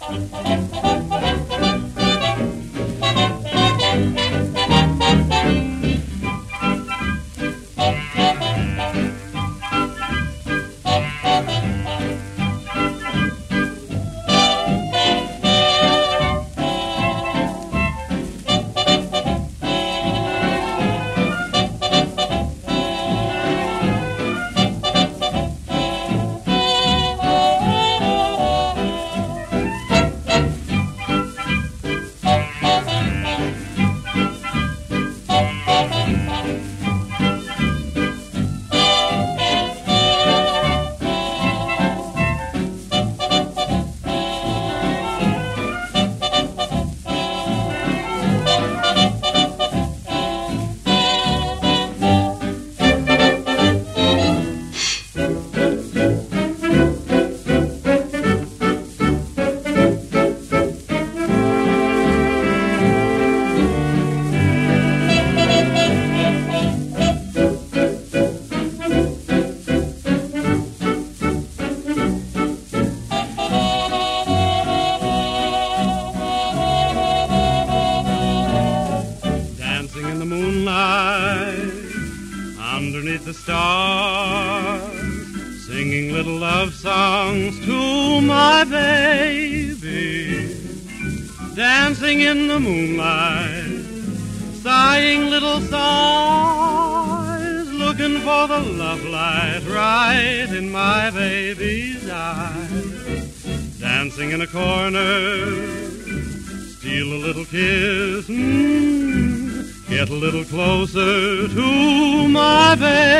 Underneath the stars, singing little love songs to my baby, dancing in the moonlight, sighing little sighs, looking for the love light right in my baby's eyes. Dancing in a corner, steal a little kiss, get a little closer to my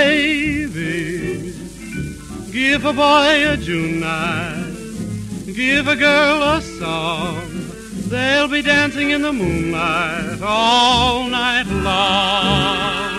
baby. Give a boy a June night, give a girl a song. They'll be dancing in the moonlight all night long.